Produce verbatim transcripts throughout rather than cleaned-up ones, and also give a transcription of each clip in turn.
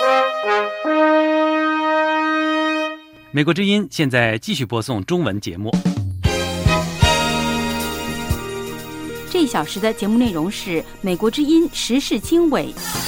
美国之音现在继续播送中文节目。 这一小时的节目内容是美国之音时事经纬。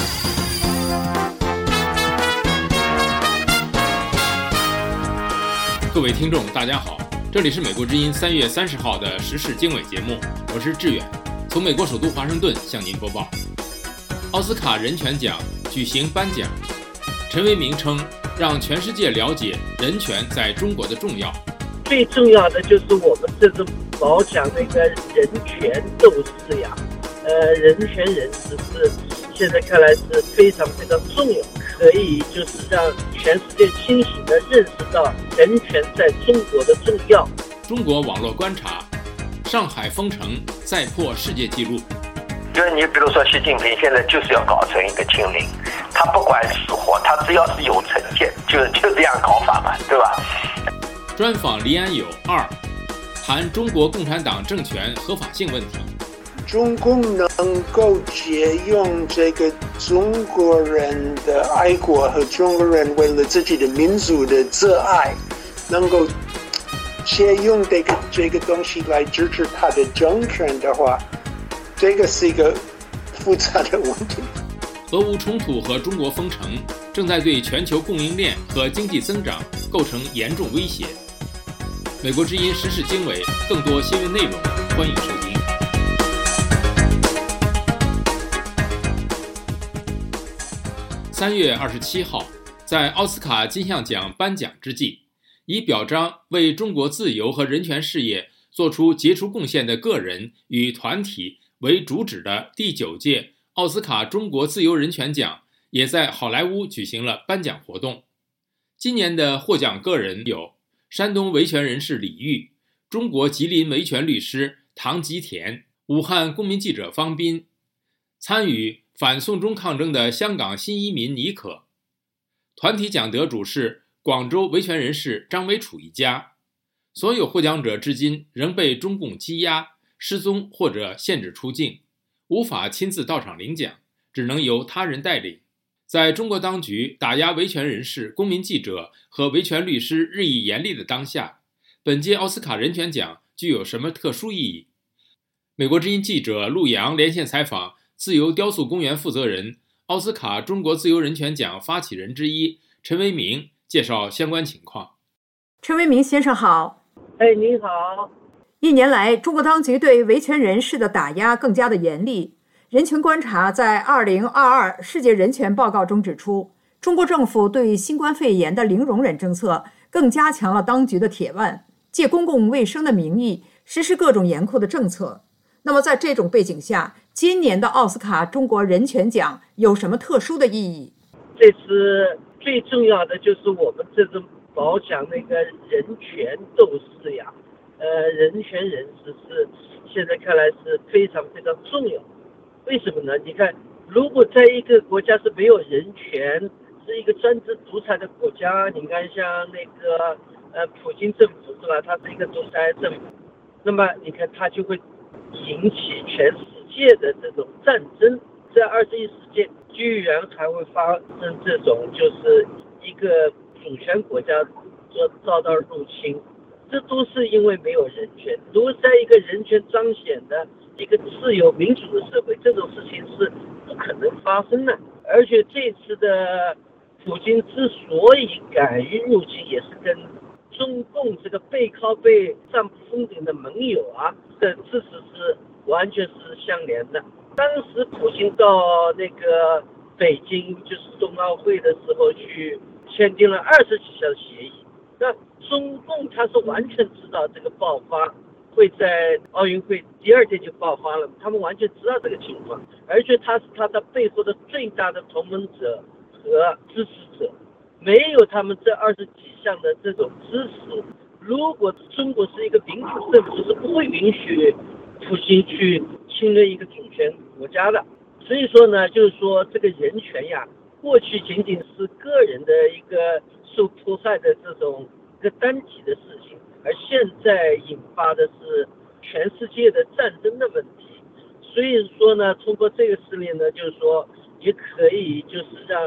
各位听众大家好，这里是美国之音三月三十号的时事经纬节目，我是志远，从美国首都华盛顿向您播报。奥斯卡人权奖举行颁奖，陈为民称让全世界了解人权在中国的重要。 最重要的就是我们这种保讲那个人权斗士呀，呃，人权人士是现在看来是非常非常重要，可以就是让全世界清醒地认识到人权在中国的重要。 中国网络观察，上海封城再破世界纪录。 就是你比如说习近平现在就是要搞成一个清零，他不管死活，他只要是有成见，就就这样搞法嘛，对吧？ 专访黎安友二，谈中国共产党政权合法性问题。 中共能够借用这个中国人的爱国和中国人为了自己的民族的热爱，能够借用这个这个东西来支持他的政权的话，这个是一个复杂的问题。 俄乌冲突和中国封城正在对全球供应链和经济增长构成严重威胁。美国之音时事经纬，更多新闻内容，欢迎收听。三月二十七号，在奥斯卡金像奖颁奖之际，以表彰为中国自由和人权事业做出杰出贡献的个人与团体为主旨的第九届奥斯卡中国自由人权奖也在好莱坞举行了颁奖活动。今年的获奖个人有山东维权人士李玉、中国吉林维权律师唐吉田、武汉公民记者方斌，参与反送中抗争的香港新移民尼可。团体奖得主是广州维权人士张维楚一家。所有获奖者至今仍被中共羁押、失踪或者限制出境，无法亲自到场领奖，只能由他人带领。在中国当局打压维权人士、公民记者和维权律师日益严厉的当下，本届奥斯卡人权奖具有什么特殊意义？美国之音记者陆洋连线采访自由雕塑公园负责人、奥斯卡中国自由人权奖发起人之一陈为民，介绍相关情况。 陈为民先生好。 哎，你好。 一年来，中国当局对维权人士的打压更加的严厉。人权观察在二零二二世界人权报告中指出，中国政府对新冠肺炎的零容忍政策更加强了当局的铁腕，借公共卫生的名义实施各种严酷的政策。那么在这种背景下，今年的奥斯卡中国人权奖有什么特殊的意义？ 这次最重要的就是我们这种保讲那个人权斗士呀，呃，人权人士是现在看来是非常非常重要。为什么呢？你看，如果在一个国家是没有人权，是一个专制独裁的国家，你看像那个呃普京政府是吧？它是一个独裁政府，那么你看它就会引起全世界的这种战争。在二十一世纪，居然还会发生这种就是一个主权国家遭遭到入侵，这都是因为没有人权。如果在一个人权彰显的一个自由民主的社会，这种事情是不可能发生的。而且这次的普京之所以敢于入侵，也是跟中共这个背靠背、占卜封顶的盟友啊的支持是完全是相连的。当时普京到那个北京，就是冬奥会的时候去签订了二十几项协议。那中共他是完全知道这个爆发会在奥运会第二天就爆发了，他们完全知道这个情况，而且他是他的背后的最大的同盟者和支持者，没有他们这二十几项的这种支持，如果中国是一个民主政府，是不会允许普京去侵略一个主权国家的。所以说呢，就是说这个人权呀，过去仅仅是个人的一个受迫害的这种一个单体的事情，而现在引发的是全世界的战争的问题。所以说呢，通过这个事例呢，就是说也可以就是让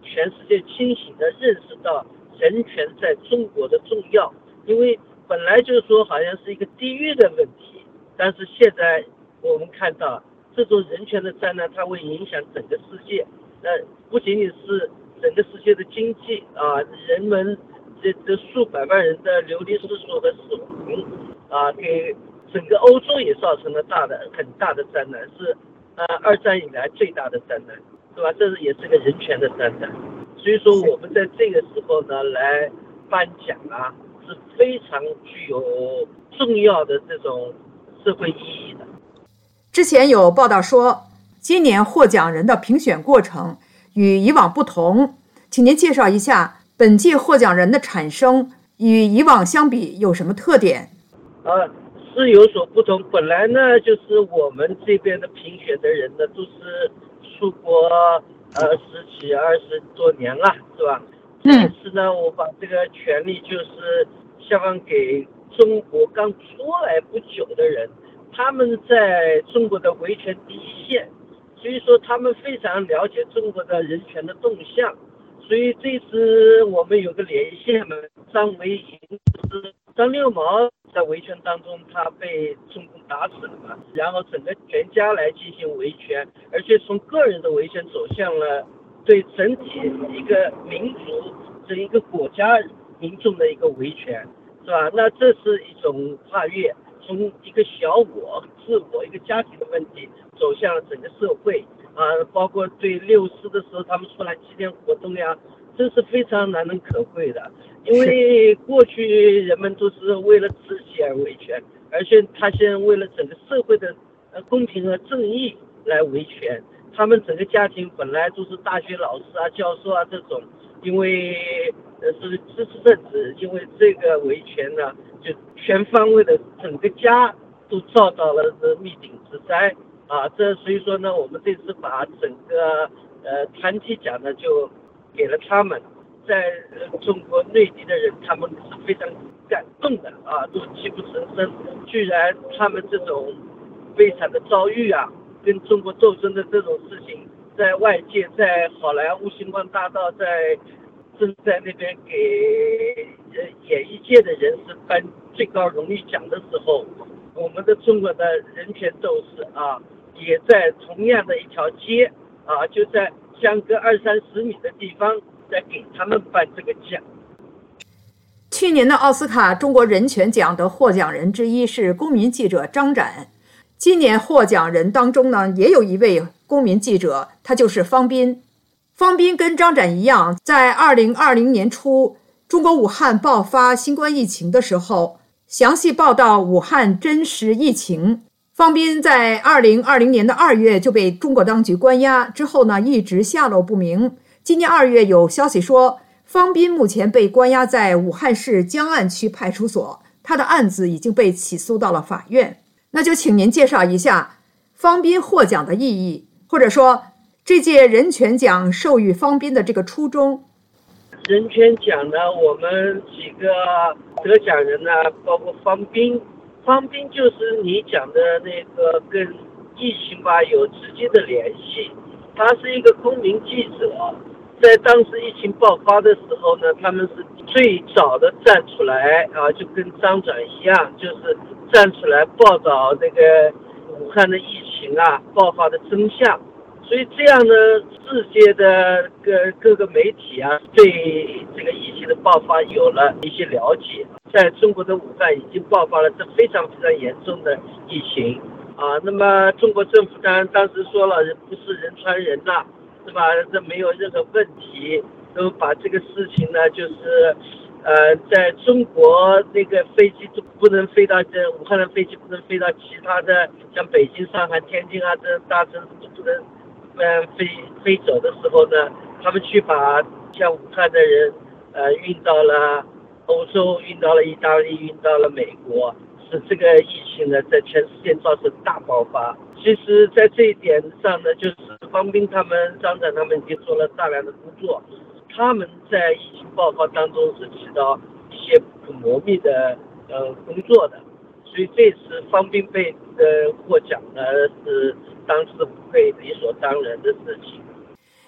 全世界清醒地认识到人权在中国的重要。因为本来就是说好像是一个地域的问题，但是现在我们看到这种人权的灾难，它会影响整个世界。那不仅仅是整个世界的经济啊，人们这这数百万人的流离失所和死亡啊，给整个欧洲也造成了大的很大的灾难，是呃二战以来最大的灾难，对吧？这是也是个人权的灾难。所以说我们在这个时候呢来颁奖啊，是非常具有重要的这种社会意义的。 之前有报道说，今年获奖人的评选过程与以往不同，请您介绍一下本届获奖人的产生与以往相比有什么特点？ 呃，是有所不同。本来呢，就是我们这边的评选的人呢，都是出国呃十几二十多年了，是吧？这一次呢，我把这个权利就是下放给中国刚出来不久的人，他们在中国的维权第一线，所以说他们非常了解中国的人权的动向。所以这次我们有个连线嘛，张维迎就是张六毛在维权当中他被中共打死了嘛，然后整个全家来进行维权，而且从个人的维权走向了对整体一个民族这一个国家民众的一个维权，是吧？那这是一种跨越，从一个小我自我一个家庭的问题走向了整个社会啊，包括对六四的时候他们出来纪念活动呀，这是非常难能可贵的。因为过去人们都是为了自己而维权，而且他现在为了整个社会的呃公平和正义来维权。他们整个家庭本来都是大学老师啊、教授啊这种，因为呃是知识分子，因为这个维权呢，就全方位的整个家都遭到了这灭顶之灾啊。这所以说呢，我们这次把整个呃团体奖呢就给了他们。在中国内地的人，他们是非常感动的啊，都泣不成声。居然他们这种悲惨的遭遇啊，跟中国斗争的这种事情，在外界，在好莱坞星光大道，在正在那边给演艺界的人士颁最高荣誉奖的时候，我们的中国的人权斗士啊，也在同样的一条街啊，就在相隔二三十米的地方，在给他们颁这个奖。 去年的奥斯卡中国人权奖的获奖人之一是公民记者张展，今年获奖人当中呢，也有一位公民记者，他就是方斌。方斌跟张展一样，在二零二零年初中国武汉爆发新冠疫情的时候，详细报道武汉真实疫情。方斌在二零二零年的二月就被中国当局关押，之后呢一直下落不明。今年二月有消息说，方斌目前被关押在武汉市江岸区派出所，他的案子已经被起诉到了法院。那就请您介绍一下方斌获奖的意义，或者说这届人权奖授予方斌的这个初衷。 人权奖呢，我们几个得奖人呢，包括方斌。方斌就是你讲的那个跟疫情吧有直接的联系，他是一个公民记者，在当时疫情爆发的时候呢，他们是最早的站出来啊，就跟张展一样，就是站出来报道那个武汉的疫情啊爆发的真相。所以这样呢，世界的各各个媒体啊，对这个疫情的爆发有了一些了解。在中国的武汉已经爆发了这非常非常严重的疫情啊。那么中国政府当然当时说了，不是人传人呐、啊，是吧？这没有任何问题，都把这个事情呢，就是呃，在中国那个飞机都不能飞到这武汉的飞机不能飞到其他的像北京、上海、天津啊这大城市都不能呃飞飞走的时候呢，他们去把像武汉的人呃运到了欧洲，运到了意大利，运到了美国，使这个疫情呢在全世界造成大爆发。其实在这一点上呢，就是方斌他们、张展他们已经做了大量的工作，他们在疫情爆发当中是起到一些不可磨灭的呃工作的。所以这次方斌被呃获奖呢，是当时不会理所当然的事情。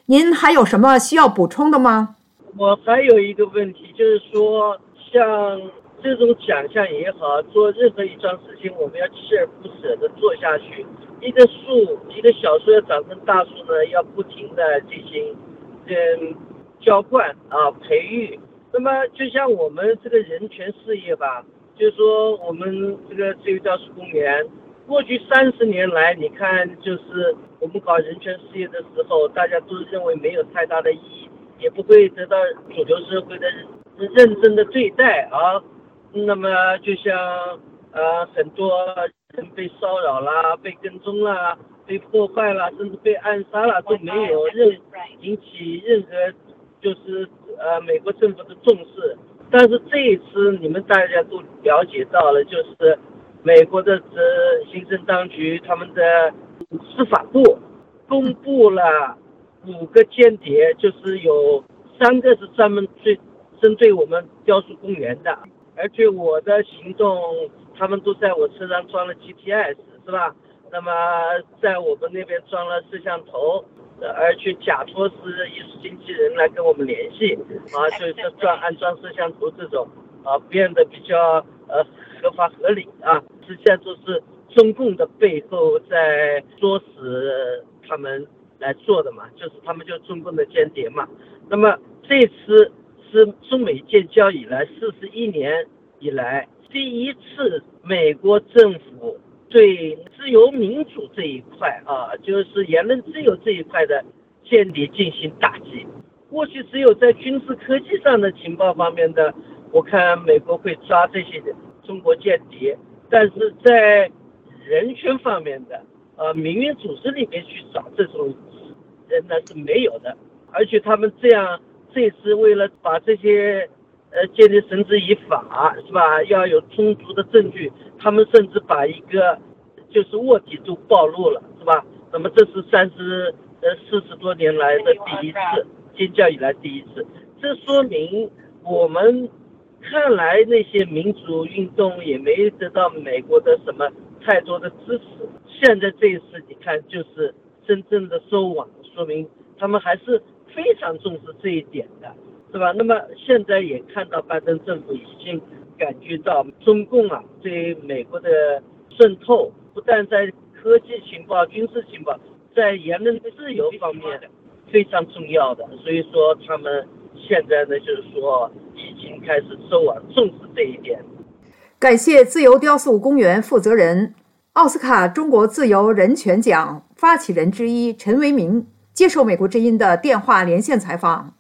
您还有什么需要补充的吗？ 我还有一个问题，就是说像这种奖项也好，做任何一桩事情，我们要锲而不舍地做下去。一个树，一个小树要长成大树呢，要不停地进行嗯浇灌啊培育。那么就像我们这个人权事业吧，就是说我们这个自由雕塑公园，过去三十年来，你看就是我们搞人权事业的时候，大家都认为没有太大的意义，也不会得到主流社会的认真的对待啊。那么就像呃很多人被骚扰啦、被跟踪啦、被破坏啦，甚至被暗杀啦，都没有任引起任何就是呃美国政府的重视。但是这一次你们大家都了解到了，就是美国的这行政当局他们的司法部公布了五个间谍，就是有三个是专门对针对我们雕塑公园的。而且我的行动，他们都在我车上装了 G P S， 是吧？那么在我们那边装了摄像头，而且假托是艺术经纪人来跟我们联系，啊，就是装安装摄像头这种，啊，变得比较呃合法合理啊。实际上都是中共的背后在唆使他们来做的嘛，就是他们就是中共的间谍嘛。那么这次是中美建交以来四十一年以来第一次美国政府对自由民主这一块啊，就是言论自由这一块的间谍进行打击。过去只有在军事科技上的情报方面的，我看美国会抓这些中国间谍，但是在人权方面的呃民运组织里面去找这种人呢是没有的。而且他们这样这次为了把这些呃间谍绳之以法，是吧？要有充足的证据，他们甚至把一个就是卧底都暴露了，是吧？那么这是三十呃四十多年来的第一次，建交以来第一次。这说明我们看来那些民主运动也没得到美国的什么太多的支持。现在这一次你看就是真正的收网，说明他们还是非常重视这一点的，是吧？那么现在也看到拜登政府已经感觉到中共啊对美国的渗透，不但在科技情报、军事情报，在言论自由方面非常重要的。所以说他们现在呢，就是说已经开始收网，重视这一点。 感谢自由雕塑公园负责人、奥斯卡中国自由人权奖发起人之一陈为民接受美国之音的电话连线采访。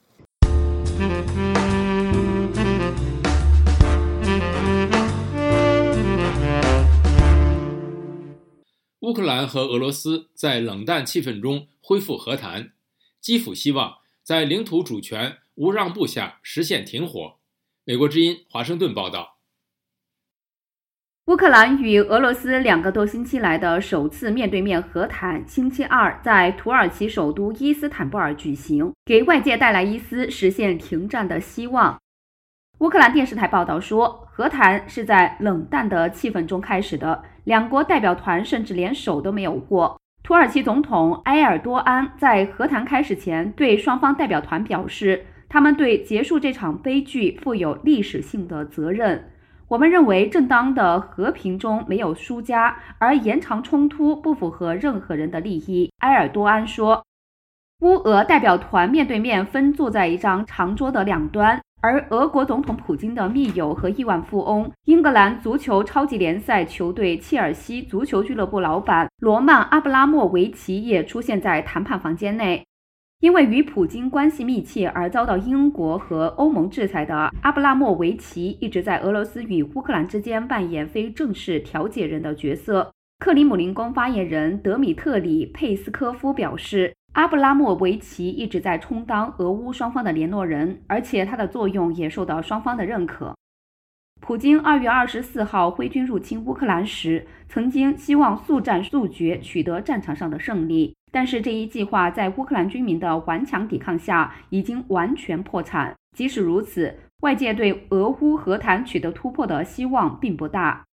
乌克兰和俄罗斯在冷淡气氛中恢复和谈，基辅希望在领土主权无让步下实现停火。美国之音华盛顿报道。 乌克兰与俄罗斯两个多星期来的首次面对面和谈，星期二在土耳其首都伊斯坦布尔举行，给外界带来一丝实现停战的希望。乌克兰电视台报道说，和谈是在冷淡的气氛中开始的，两国代表团甚至连手都没有握。土耳其总统埃尔多安在和谈开始前对双方代表团表示，他们对结束这场悲剧负有历史性的责任。我们认为正当的和平中没有输家，而延长冲突不符合任何人的利益，埃尔多安说。乌俄代表团面对面分坐在一张长桌的两端，而俄国总统普京的密友和亿万富翁、英格兰足球超级联赛球队切尔西足球俱乐部老板罗曼·阿布拉莫维奇也出现在谈判房间内。因为与普京关系密切而遭到英国和欧盟制裁的阿布拉莫维奇一直在俄罗斯与乌克兰之间扮演非正式调解人的角色。克里姆林宫发言人德米特里·佩斯科夫表示，阿布拉莫维奇一直在充当俄乌双方的联络人，而且他的作用也受到双方的认可。普京二月二十四号挥军入侵乌克兰时，曾经希望速战速决，取得战场上的胜利，但是这一计划在乌克兰军民的顽强抵抗下已经完全破产。即使如此，外界对俄乌和谈取得突破的希望并不大。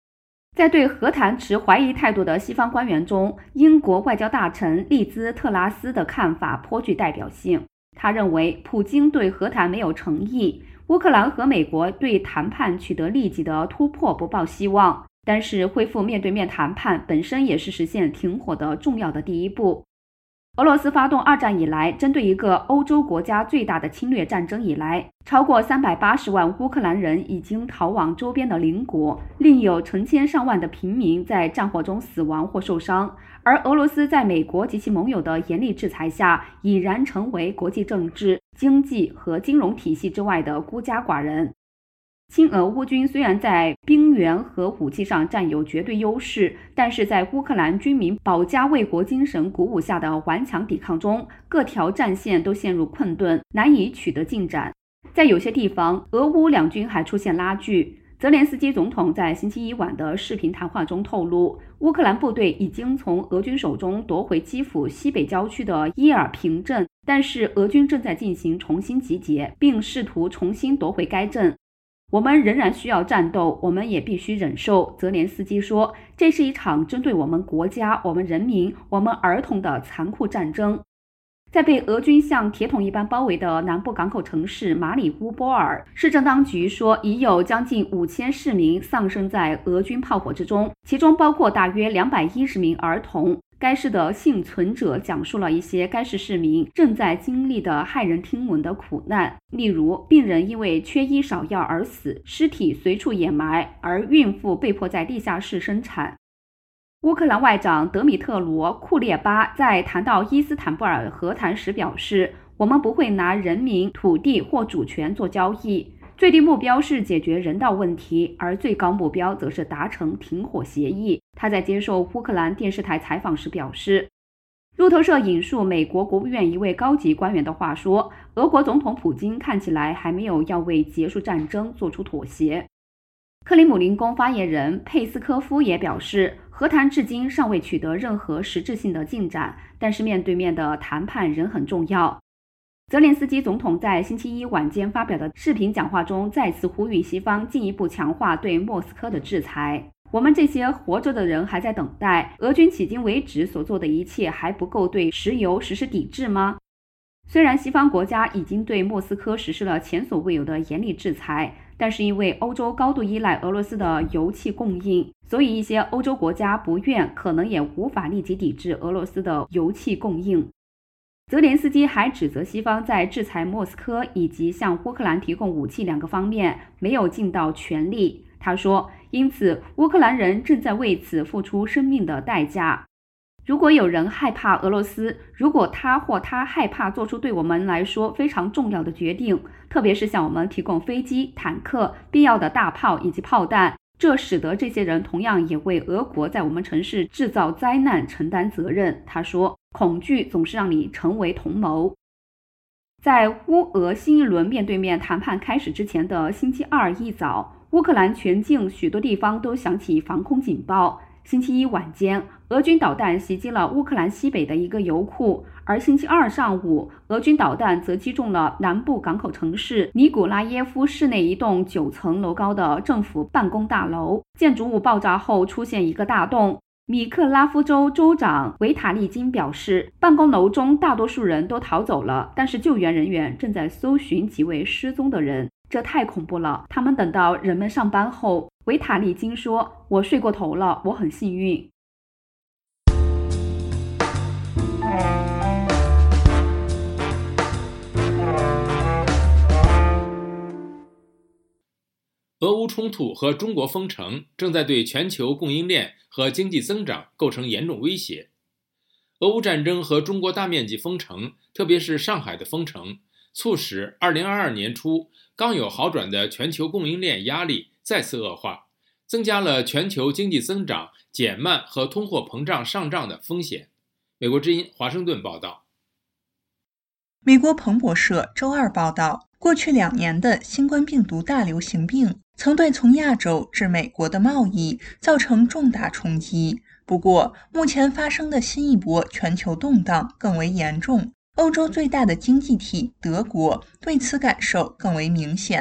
在对和谈持怀疑态度的西方官员中，英国外交大臣利兹·特拉斯的看法颇具代表性。他认为普京对和谈没有诚意，乌克兰和美国对谈判取得立即的突破不抱希望，但是恢复面对面谈判本身也是实现停火的重要的第一步。俄罗斯发动二战以来，针对一个欧洲国家最大的侵略战争以来，超过三百八十万乌克兰人已经逃往周边的邻国，另有成千上万的平民在战火中死亡或受伤。而俄罗斯在美国及其盟友的严厉制裁下，已然成为国际政治、经济和金融体系之外的孤家寡人。亲俄乌军虽然在兵源和武器上占有绝对优势，但是在乌克兰军民保家卫国精神鼓舞下的顽强抵抗中，各条战线都陷入困顿，难以取得进展。在有些地方，俄乌两军还出现拉锯。泽连斯基总统在星期一晚的视频谈话中透露，乌克兰部队已经从俄军手中夺回基辅西北郊区的伊尔平镇，但是俄军正在进行重新集结，并试图重新夺回该镇。我们仍然需要战斗，我们也必须忍受。泽连斯基说，这是一场针对我们国家、我们人民、我们儿童的残酷战争。在被俄军像铁桶一般包围的南部港口城市马里乌波尔，市政当局说已有将近五千市民丧生在俄军炮火之中，其中包括大约两百一十名儿童。该市的幸存者讲述了一些该市市民正在经历的骇人听闻的苦难，例如病人因为缺医少药而死，尸体随处掩埋，而孕妇被迫在地下室生产。乌克兰外长德米特罗·库列巴在谈到伊斯坦布尔和谈时表示，我们不会拿人民、土地或主权做交易，最低目标是解决人道问题，而最高目标则是达成停火协议。他在接受乌克兰电视台采访时表示，路透社引述美国国务院一位高级官员的话说，俄国总统普京看起来还没有要为结束战争做出妥协。克里姆林宫发言人佩斯科夫也表示，和谈至今尚未取得任何实质性的进展，但是面对面的谈判仍很重要。泽连斯基总统在星期一晚间发表的视频讲话中再次呼吁西方进一步强化对莫斯科的制裁。我们这些活着的人还在等待，俄军迄今为止所做的一切还不够对石油实施抵制吗？虽然西方国家已经对莫斯科实施了前所未有的严厉制裁，但是因为欧洲高度依赖俄罗斯的油气供应，所以一些欧洲国家不愿，可能也无法立即抵制俄罗斯的油气供应。泽连斯基还指责西方在制裁莫斯科以及向乌克兰提供武器两个方面没有尽到全力。他说，因此乌克兰人正在为此付出生命的代价。如果有人害怕俄罗斯，如果他或他害怕做出对我们来说非常重要的决定，特别是向我们提供飞机、坦克、必要的大炮以及炮弹，这使得这些人同样也为俄国在我们城市制造灾难承担责任。他说，恐惧总是让你成为同谋。在乌俄新一轮面对面谈判开始之前的星期二一早，乌克兰全境许多地方都响起防空警报。星期一晚间，俄军导弹袭击了乌克兰西北的一个油库，而星期二上午，俄军导弹则击中了南部港口城市尼古拉耶夫市内一栋九层楼高的政府办公大楼。建筑物爆炸后出现一个大洞。米克拉夫州州长维塔利金表示，办公楼中大多数人都逃走了，但是救援人员正在搜寻几位失踪的人。这太恐怖了，他们等到人们上班后，维塔利金说，我睡过头了，我很幸运。 俄乌冲突和中国封城正在对全球供应链和经济增长构成严重威胁。俄乌战争和中国大面积封城，特别是上海的封城，促使二零二二年初刚有好转的全球供应链压力再次恶化，增加了全球经济增长减慢和通货膨胀上涨的风险。美国之音华盛顿报道。 美国彭博社周二报道，过去两年的新冠病毒大流行病曾对从亚洲至美国的贸易造成重大冲击。不过，目前发生的新一波全球动荡更为严重。欧洲最大的经济体德国对此感受更为明显。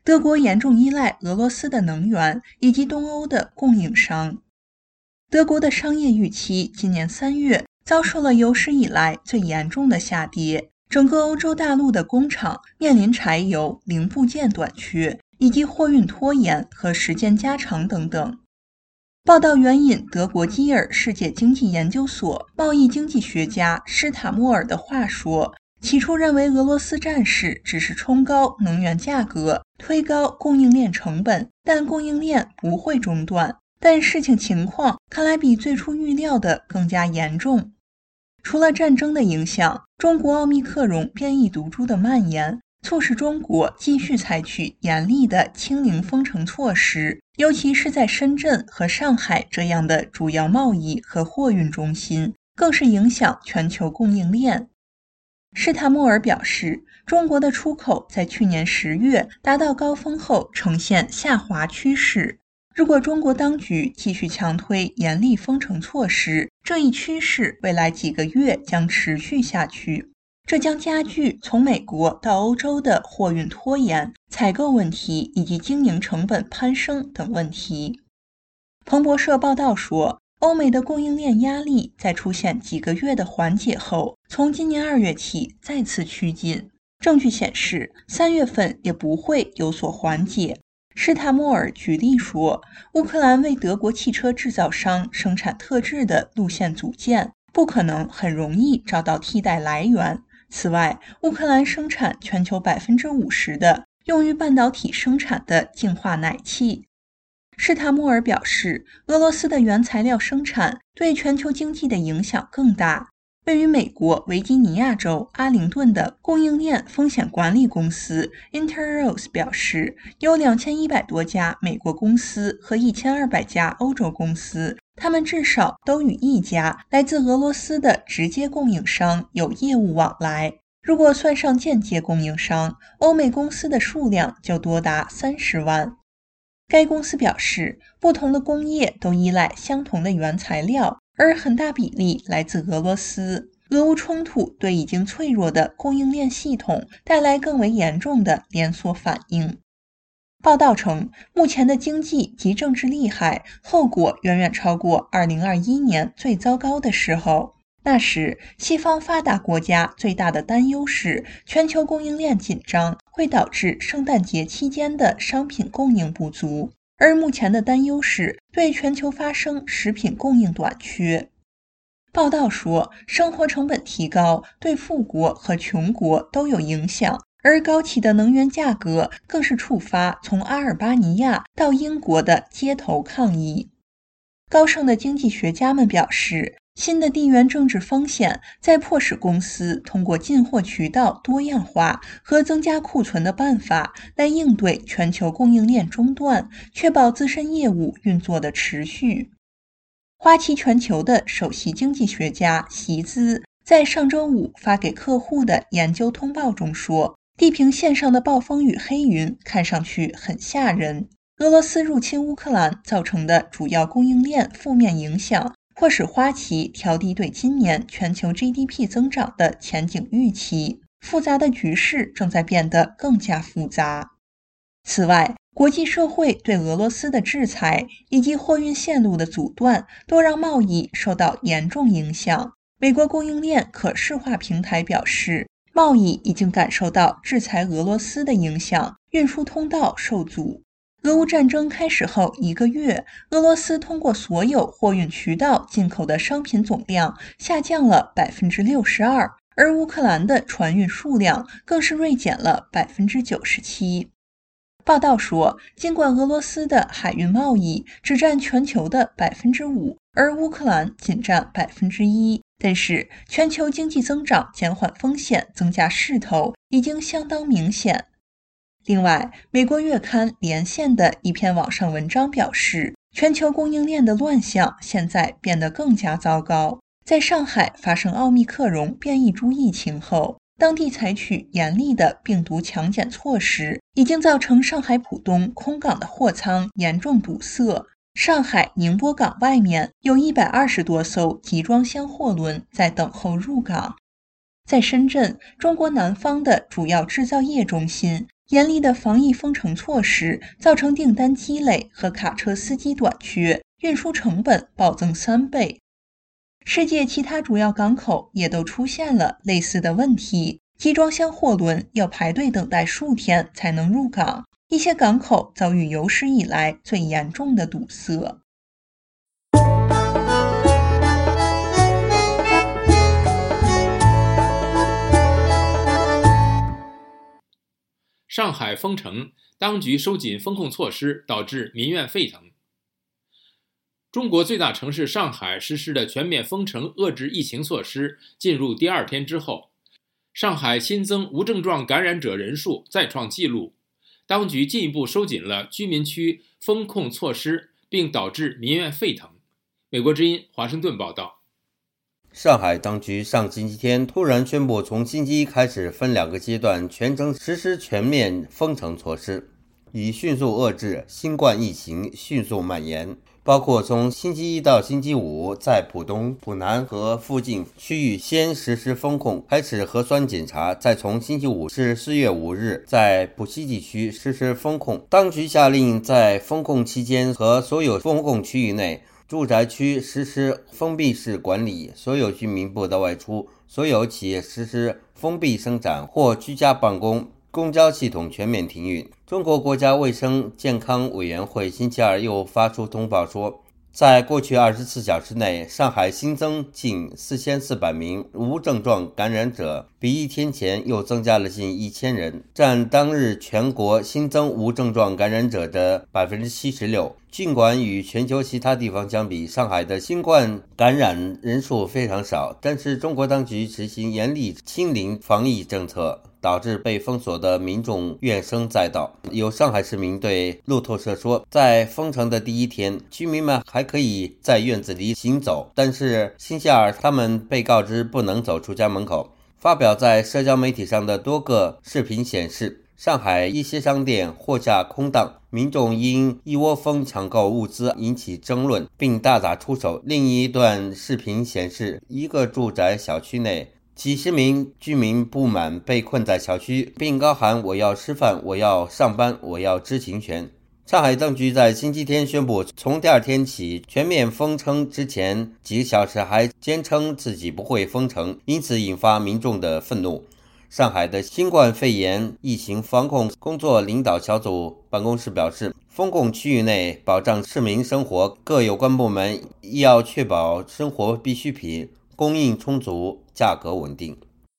德国严重依赖俄罗斯的能源以及东欧的供应商。德国的商业预期今年三月遭受了有史以来最严重的下跌，整个欧洲大陆的工厂面临柴油、零部件短缺，以及货运拖延和时间加长等等。报道援引德国基尔世界经济研究所贸易经济学家施塔莫尔的话说，起初认为俄罗斯战事只是冲高能源价格，推高供应链成本，但供应链不会中断。但事情情况看来比最初预料的更加严重。除了战争的影响，中国奥密克戎变异毒株的蔓延促使中国继续采取严厉的清零封城措施，尤其是在深圳和上海这样的主要贸易和货运中心，更是影响全球供应链。施塔莫尔表示，中国的出口在去年十月达到高峰后呈现下滑趋势。如果中国当局继续强推严厉封城措施，这一趋势未来几个月将持续下去。这将加剧从美国到欧洲的货运拖延、采购问题以及经营成本攀升等问题。彭博社报道说，欧美的供应链压力在出现几个月的缓解后，从今年二月起再次趋紧。证据显示，三月份也不会有所缓解。施塔莫尔举例说，乌克兰为德国汽车制造商生产特制的路线组件，不可能很容易找到替代来源。此外，乌克兰生产全球 百分之五十 的用于半导体生产的净化奶气。施塔莫尔表示，俄罗斯的原材料生产对全球经济的影响更大。位于美国维吉尼亚州阿灵顿的供应链风险管理公司 Interrose 表示，有两千一百多家美国公司和一千二百家欧洲公司，他们至少都与一家来自俄罗斯的直接供应商有业务往来。如果算上间接供应商，欧美公司的数量就多达三十万。该公司表示，不同的工业都依赖相同的原材料，而很大比例来自俄罗斯。俄乌冲突对已经脆弱的供应链系统带来更为严重的连锁反应。报道称，目前的经济及政治利害后果远远超过二零二一年最糟糕的时候。那时，西方发达国家最大的担忧是全球供应链紧张会导致圣诞节期间的商品供应不足，而目前的担忧是对全球发生食品供应短缺。报道说，生活成本提高对富国和穷国都有影响，而高企的能源价格更是触发从阿尔巴尼亚到英国的街头抗议。高盛的经济学家们表示，新的地缘政治风险在迫使公司通过进货渠道多样化和增加库存的办法来应对全球供应链中断，确保自身业务运作的持续。花旗全球的首席经济学家席兹在上周五发给客户的研究通报中说，地平线上的暴风雨黑云看上去很吓人。俄罗斯入侵乌克兰造成的主要供应链负面影响，迫使花旗调低对今年全球 G D P 增长的前景预期。复杂的局势正在变得更加复杂。此外，国际社会对俄罗斯的制裁以及货运线路的阻断都让贸易受到严重影响。美国供应链可视化平台表示，贸易已经感受到制裁俄罗斯的影响，运输通道受阻。俄乌战争开始后一个月，俄罗斯通过所有货运渠道进口的商品总量下降了 百分之六十二， 而乌克兰的船运数量更是锐减了 百分之九十七。报道说，尽管俄罗斯的海运贸易只占全球的 百分之五， 而乌克兰仅占 百分之一， 但是全球经济增长减缓风险增加势头已经相当明显。另外，美国月刊连线的一篇网上文章表示，全球供应链的乱象现在变得更加糟糕。在上海发生奥密克戎变异株疫情后，当地采取严厉的病毒强检措施，已经造成上海浦东空港的货舱严重堵塞。上海宁波港外面有一百二十多艘集装箱货轮在等候入港。在深圳，中国南方的主要制造业中心严厉的防疫封城措施造成订单积累和卡车司机短缺，运输成本暴增三倍。世界其他主要港口也都出现了类似的问题，集装箱货轮要排队等待数天才能入港，一些港口遭遇有史以来最严重的堵塞。 上海封城，当局收紧封控措施，导致民怨沸腾。中国最大城市上海实施的全面封城遏制疫情措施进入第二天之后，上海新增无症状感染者人数再创纪录，当局进一步收紧了居民区封控措施，并导致民怨沸腾。美国之音华盛顿报道。 上海当局上星期天突然宣布，从星期一开始分两个阶段全城实施全面封城措施，以迅速遏制新冠疫情迅速蔓延。包括从星期一到星期五，在浦东、浦南和附近区域先实施封控，开始核酸检查；再从星期五至四月五日，在浦西地区实施封控。当局下令在封控期间和所有封控区域内住宅区实施封闭式管理，所有居民不得外出，所有企业实施封闭生产或居家办公，公交系统全面停运。中国国家卫生健康委员会星期二又发出通报说，在过去二十四小时内，上海新增近四千四百名无症状感染者，比一天前又增加了近一千人，占当日全国新增无症状感染者的 百分之七十六。 尽管与全球其他地方相比，上海的新冠感染人数非常少，但是中国当局执行严厉清零防疫政策，导致被封锁的民众怨声载道。有上海市民对路透社说，在封城的第一天，居民们还可以在院子里行走，但是星期二他们被告知不能走出家门口。发表在社交媒体上的多个视频显示，上海一些商店货架空荡，民众因一窝蜂抢购物资引起争论，并大打出手。另一段视频显示，一个住宅小区内几十名居民不满被困在小区，并高喊我要吃饭，我要上班，我要知情权。上海当局在星期天宣布，从第二天起全面封城之前几个小时还坚称自己不会封城，因此引发民众的愤怒。上海的新冠肺炎疫情防控工作领导小组办公室表示，封控区域内保障市民生活，各有关部门要确保生活必需品供应充足，价格稳定。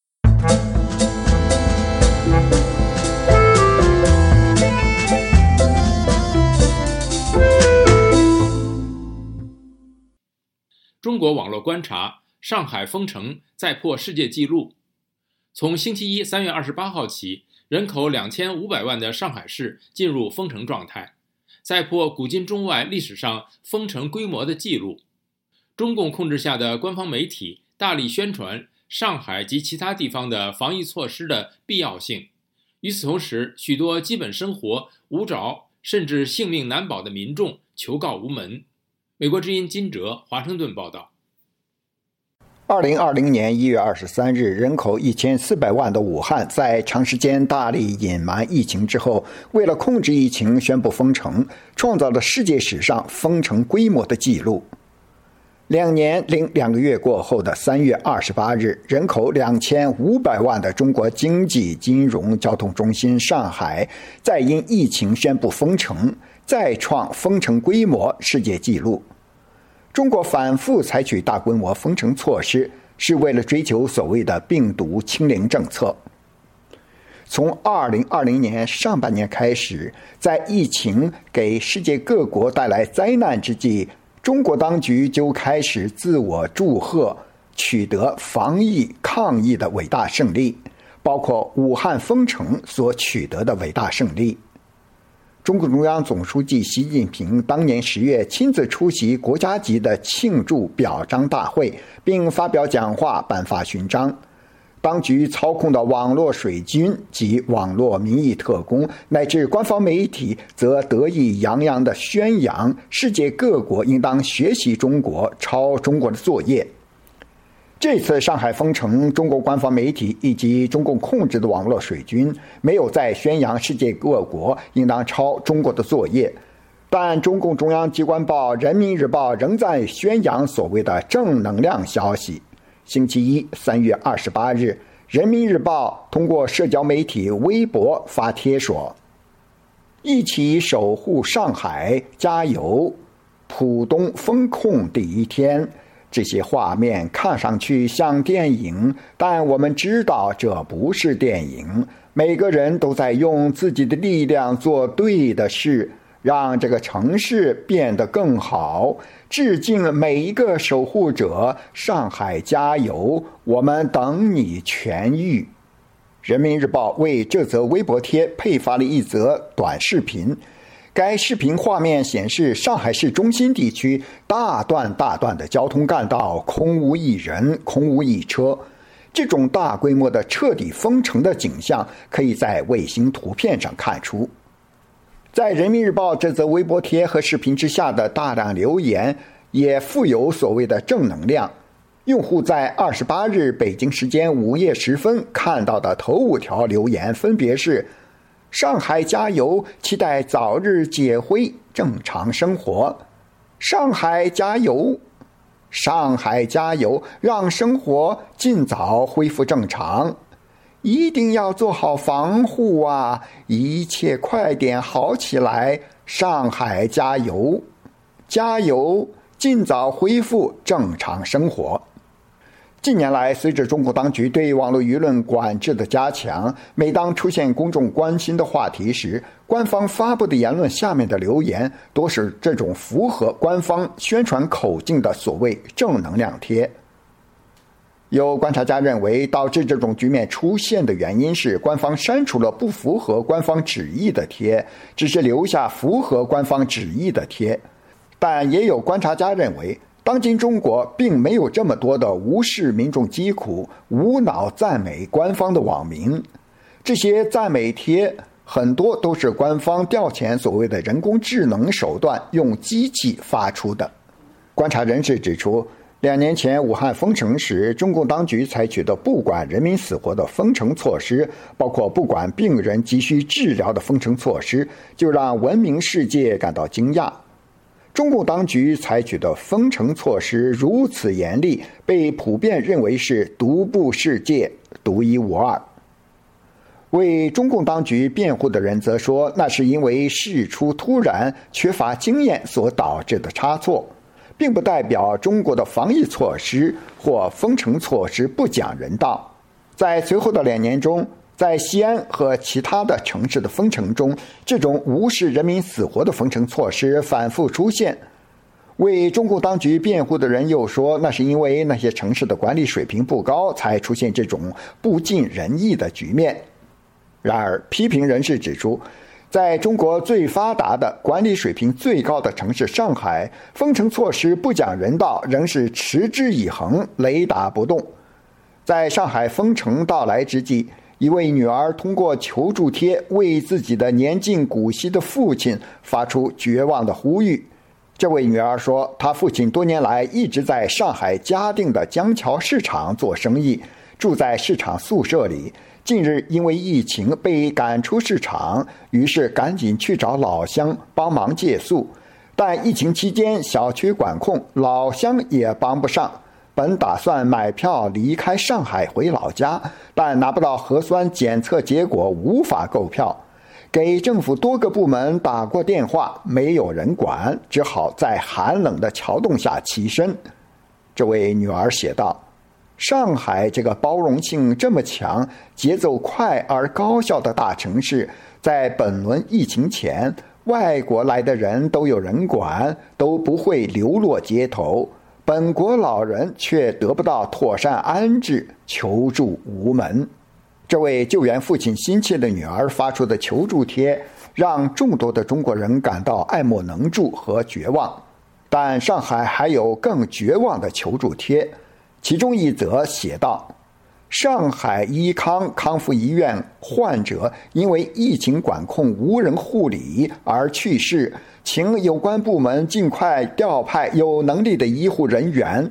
中国网络观察，上海封城再破世界纪录。从星期一三月二十八号起，人口两千五百万的上海市进入封城状态，再破古今中外历史上封城规模的纪录。中共控制下的官方媒体大力宣传上海及其他地方的防疫措施的必要性。与此同时，许多基本生活无着甚至性命难保的民众求告无门。美国之音金哲华盛顿报道。 二零二零年一月二十三日，人口一千四百万的武汉，在长时间大力隐瞒疫情之后，为了控制疫情宣布封城，创造了世界史上封城规模的纪录。两年零两个月过后的三月二十八日，人口两千五百万的中国经济金融交通中心上海，再因疫情宣布封城，再创封城规模世界纪录。中国反复采取大规模封城措施，是为了追求所谓的病毒清零政策。从二零二零年上半年开始，在疫情给世界各国带来灾难之际，中国当局就开始自我祝贺取得防疫抗疫的伟大胜利，包括武汉封城所取得的伟大胜利。中共中央总书记习近平当年十月亲自出席国家级的庆祝表彰大会，并发表讲话，颁发勋章。当局操控的网络水军及网络民意特工乃至官方媒体则得意洋洋地宣扬世界各国应当学习中国，抄中国的作业。 这次上海封城，中国官方媒体以及中共控制的网络水军没有再宣扬世界各国应当抄中国的作业，但中共中央机关报《人民日报》仍在宣扬所谓的正能量消息。星期一，三月二十八日，《人民日报》通过社交媒体微博发帖说：“一起守护上海，加油！浦东封控第一天。”这些画面看上去像电影，但我们知道这不是电影。每个人都在用自己的力量做对的事，让这个城市变得更好。致敬每一个守护者，上海加油！我们等你痊愈。人民日报为这则微博贴配发了一则短视频。该视频画面显示，上海市中心地区大段大段的交通干道空无一人，空无一车。这种大规模的彻底封城的景象，可以在卫星图片上看出。在人民日报这则微博贴和视频之下的大量留言，也富有所谓的正能量。用户在二十八日北京时间午夜时分看到的头五条留言分别是：上海加油，期待早日解灰，正常生活。上海加油，上海加油，让生活尽早恢复正常。一定要做好防护啊，一切快点好起来。上海加油，加油，尽早恢复正常生活。近年来，随着中国当局对网络舆论管制的加强，每当出现公众关心的话题时，官方发布的言论下面的留言多是这种符合官方宣传口径的所谓正能量贴。有观察家认为，导致这种局面出现的原因是官方删除了不符合官方旨意的贴，只是留下符合官方旨意的贴。但也有观察家认为，当今中国并没有这么多的无视民众疾苦、无脑赞美官方的网民。这些赞美贴很多都是官方调遣所谓的人工智能手段，用机器发出的。观察人士指出，两年前武汉封城时，中共当局采取的不管人民死活的封城措施，包括不管病人急需治疗的封城措施，就让文明世界感到惊讶。中共当局采取的封城措施如此严厉，被普遍认为是独步世界、独一无二。为中共当局辩护的人则说，那是因为事出突然、缺乏经验所导致的差错，并不代表中国的防疫措施或封城措施不讲人道。在随后的两年中，在西安和其他的城市的封城中，这种无视人民死活的封城措施反复出现。为中共当局辩护的人又说，那是因为那些城市的管理水平不高，才出现这种不尽人意的局面。然而，批评人士指出，在中国最发达的、管理水平最高的城市上海，封城措施不讲人道，仍是持之以恒、雷打不动。在上海封城到来之际，一位女儿通过求助贴为自己的年近古稀的父亲发出绝望的呼吁。这位女儿说，她父亲多年来一直在上海嘉定的江桥市场做生意，住在市场宿舍里。近日因为疫情被赶出市场，于是赶紧去找老乡帮忙借宿。但疫情期间小区管控，老乡也帮不上。本打算买票离开上海回老家，但拿不到核酸检测结果，无法购票。给政府多个部门打过电话，没有人管，只好在寒冷的桥洞下栖身。这位女儿写道，上海这个包容性这么强、节奏快而高效的大城市，在本轮疫情前，外国来的人都有人管，都不会流落街头。本国老人却得不到妥善安置，求助无门。这位救援父亲心切的女儿发出的求助贴，让众多的中国人感到爱莫能助和绝望。但上海还有更绝望的求助贴，其中一则写道：上海医康康复医院患者因为疫情管控无人护理而去世，请有关部门尽快调派有能力的医护人员。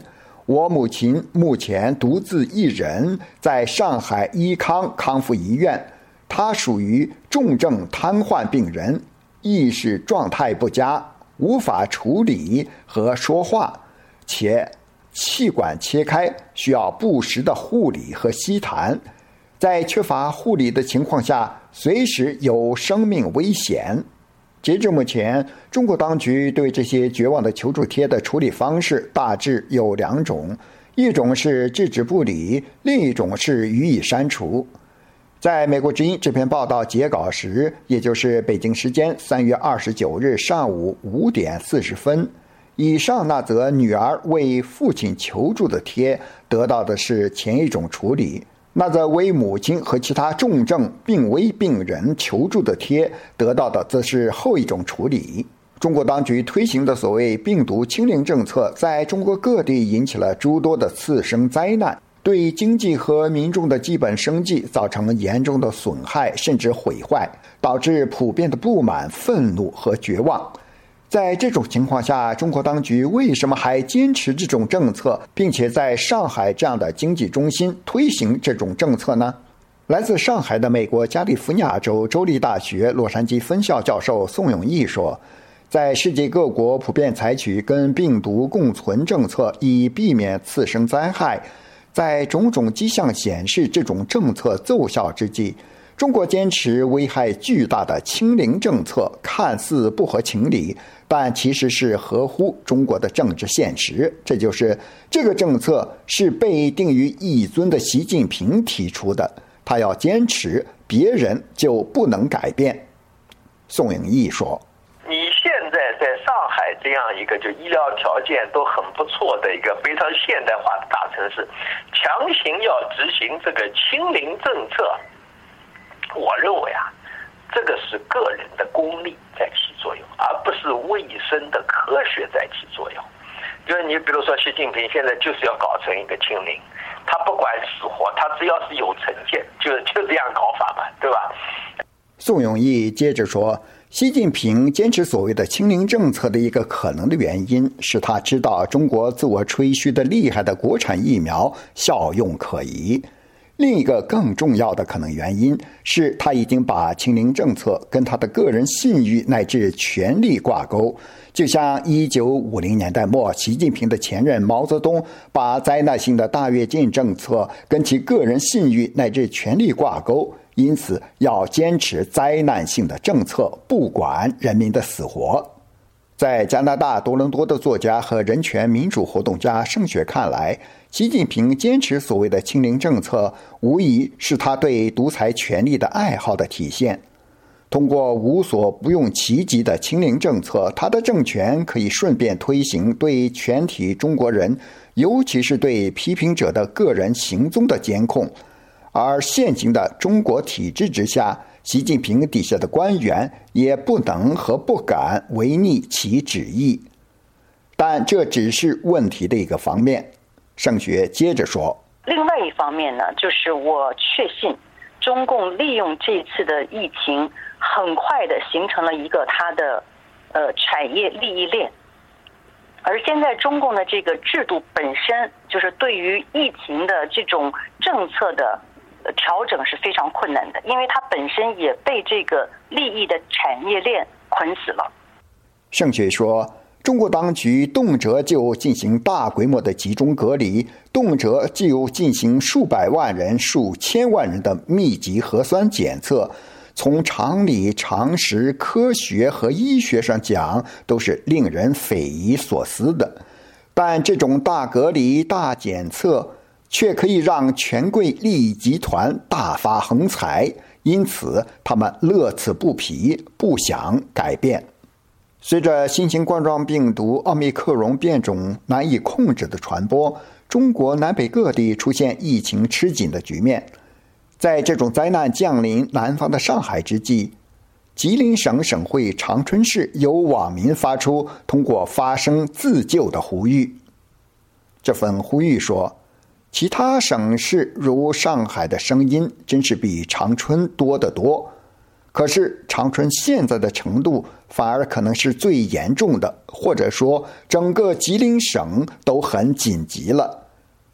我母亲目前独自一人在上海医康康复医院，她属于重症瘫痪病人，意识状态不佳，无法处理和说话，且气管切开，需要不时的护理和吸痰，在缺乏护理的情况下，随时有生命危险。截至目前，中国当局对这些绝望的求助贴的处理方式大致有两种，一种是置之不理，另一种是予以删除。在美国之音这篇报道截稿时，也就是北京时间三月二十九日上午五点四十分，以上那则女儿为父亲求助的贴得到的是前一种处理，那则为母亲和其他重症病危病人求助的贴得到的则是后一种处理。中国当局推行的所谓病毒清零政策，在中国各地引起了诸多的次生灾难，对经济和民众的基本生计造成严重的损害甚至毁坏，导致普遍的不满、愤怒和绝望。在这种情况下，中国当局为什么还坚持这种政策，并且在上海这样的经济中心推行这种政策呢？来自上海的美国加利福尼亚州州立大学洛杉矶分校教授宋永毅说，在世界各国普遍采取跟病毒共存政策，以避免次生灾害，在种种迹象显示这种政策奏效之际，中国坚持危害巨大的清零政策，看似不合情理，但其实是合乎中国的政治现实。这就是这个政策是被定于一尊的习近平提出的，他要坚持，别人就不能改变。宋永毅说， 你现在在上海这样一个就医疗条件都很不错的一个非常现代化的大城市，强行要执行这个清零政策，我认为啊，这个是个人的功利在起作用，而不是卫生的科学在起作用。就是你比如说习近平现在就是要搞成一个清零，他不管死活，他只要是有成见，就就这样搞法嘛，对吧？ 宋永毅接着说，习近平坚持所谓的清零政策的一个可能的原因是他知道中国自我吹嘘的厉害的国产疫苗效用可疑。另一个更重要的可能原因是他已经把清零政策跟他的个人信誉乃至权力挂钩，就像一九五零年代末习近平的前任毛泽东把灾难性的大跃进政策跟其个人信誉乃至权力挂钩，因此要坚持灾难性的政策，不管人民的死活。在加拿大多伦多的作家和人权民主活动家盛雪看来，习近平坚持所谓的清零政策，无疑是他对独裁权力的爱好的体现。通过无所不用其极的清零政策，他的政权可以顺便推行对全体中国人，尤其是对批评者的个人行踪的监控。而现行的中国体制之下，习近平底下的官员也不能和不敢违逆其旨意。但这只是问题的一个方面。盛雪接着说， 另外一方面呢，就是我确信中共利用这次的疫情，很快的形成了一个它的呃产业利益链。而现在中共的这个制度本身就是对于疫情的这种政策的调整是非常困难的，因为它本身也被这个利益的产业链捆死了。 盛雪说，中国当局动辄就进行大规模的集中隔离，动辄就进行数百万人、数千万人的密集核酸检测，从常理、常识、科学和医学上讲，都是令人匪夷所思的。但这种大隔离、大检测却可以让权贵利益集团大发横财，因此他们乐此不疲，不想改变。随着新型冠状病毒奥密克戎变种难以控制的传播，中国南北各地出现疫情吃紧的局面。在这种灾难降临南方的上海之际，吉林省省会长春市有网民发出通过发声自救的呼吁。这份呼吁说，其他省市如上海的声音真是比长春多得多，可是长春现在的程度反而可能是最严重的，或者说整个吉林省都很紧急了。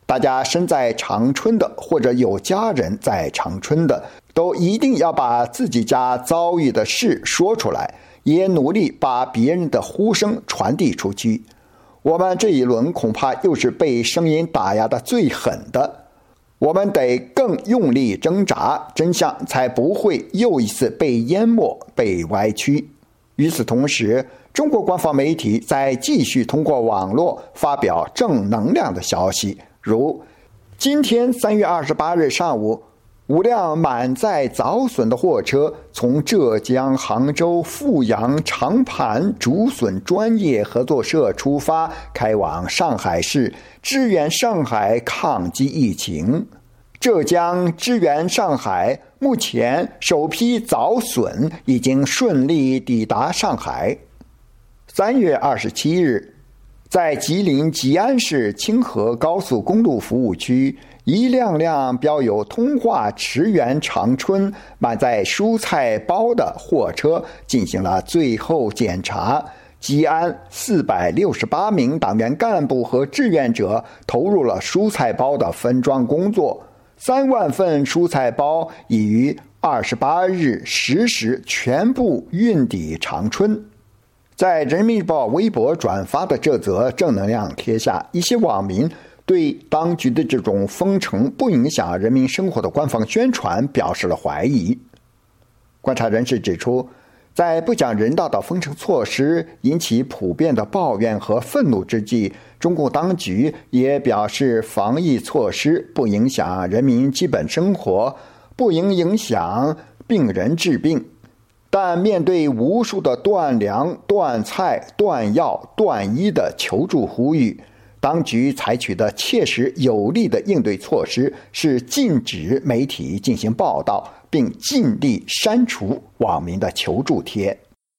大家身在长春的，或者有家人在长春的，都一定要把自己家遭遇的事说出来，也努力把别人的呼声传递出去。我们这一轮恐怕又是被声音打压的最狠的，我们得更用力挣扎，真相才不会又一次被淹没、被歪曲。与此同时，中国官方媒体在继续通过网络发表正能量的消息，如今天三月二十八日上午，五辆满载枣笋的货车从浙江杭州富阳长盘竹笋专业合作社出发，开往上海市，支援上海抗击疫情。浙江支援上海，目前首批枣笋已经顺利抵达上海。三月二十七日，在吉林吉安市清河高速公路服务区，一辆辆标有通化驰援长春满载蔬菜包的货车进行了最后检查。吉安四百六十八名党员干部和志愿者投入了蔬菜包的分装工作，三万份蔬菜包已于二十八日十时全部运抵长春。在人民日报微博转发的这则正能量贴下，一些网民对当局的这种封城不影响人民生活的官方宣传表示了怀疑。观察人士指出，在不讲人道的封城措施引起普遍的抱怨和愤怒之际，中共当局也表示防疫措施不影响人民基本生活，不应影响病人治病。但面对无数的断粮、断菜、断药、断医的求助呼吁，当局采取的切实有力的应对措施是禁止媒体进行报道，并尽力删除网民的求助帖。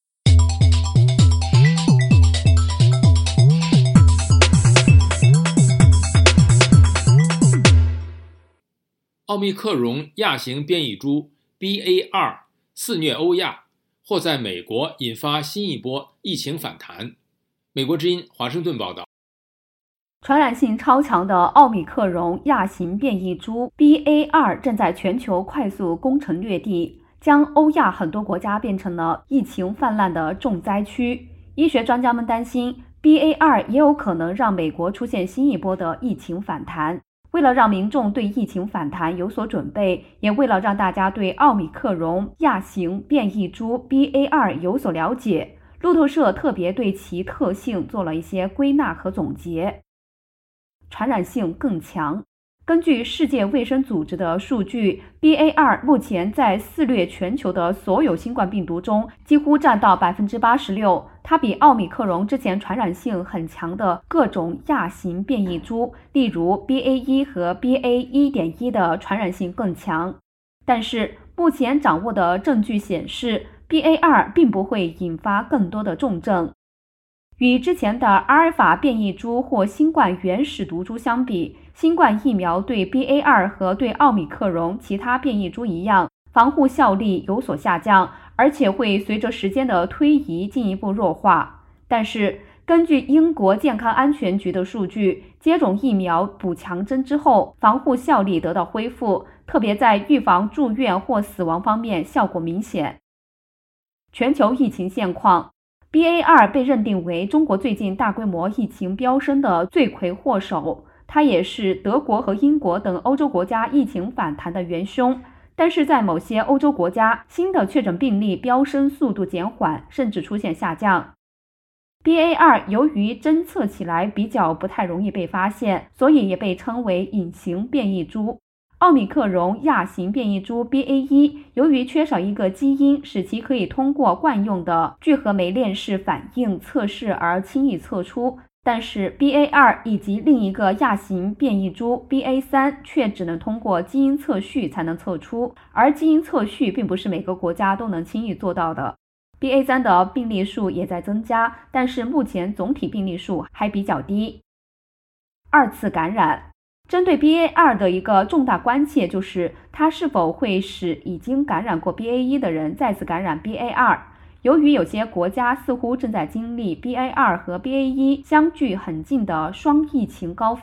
奥密克戎亚型变异株 B A 二 肆虐欧亚，或在美国引发新一波疫情反弹。美国之音华盛顿报道。 传染性超强的奥密克戎亚型变异株 B A 二 正在全球快速攻城略地，将欧亚很多国家变成了疫情泛滥的重灾区。医学专家们担心 B A 二 也有可能让美国出现新一波的疫情反弹。为了让民众对疫情反弹有所准备，也为了让大家对奥密克戎亚型变异株 B A 二 有所了解，路透社特别对其特性做了一些归纳和总结。传染性更强。根据世界卫生组织的数据， B A 二 目前在肆虐全球的所有新冠病毒中几乎占到 百分之八十六， 它比奥密克戎之前传染性很强的各种亚型变异株，例如 B A 一 和 B A 一点一 的传染性更强。但是目前掌握的证据显示， B A 二 并不会引发更多的重症。与之前的阿尔法变异株或新冠原始毒株相比，新冠疫苗对 B A 二 和对奥密克戎其他变异株一样，防护效力有所下降，而且会随着时间的推移进一步弱化。但是根据英国健康安全局的数据，接种疫苗补强针之后，防护效力得到恢复，特别在预防住院或死亡方面效果明显。全球疫情现况， B A 二 被认定为中国最近大规模疫情飙升的罪魁祸首，它也是德国和英国等欧洲国家疫情反弹的元凶。但是在某些欧洲国家，新的确诊病例飙升速度减缓，甚至出现下降。B A 二 由于侦测起来比较不太容易被发现，所以也被称为隐形变异株。奥密克戎亚型变异株 B A 一 由于缺少一个基因，使其可以通过惯用的聚合酶链式反应测试而轻易测出，但是 B A 二 以及另一个亚型变异株 B A 三 却只能通过基因测序才能测出，而基因测序并不是每个国家都能轻易做到的。B A 三 的病例数也在增加，但是目前总体病例数还比较低。二次感染，针对 B A 二 的一个重大关切就是它是否会使已经感染过 B A 一 的人再次感染 B A 二。由于有些国家似乎正在经历 B A 二 和 B A 一 相距很近的双疫情高峰，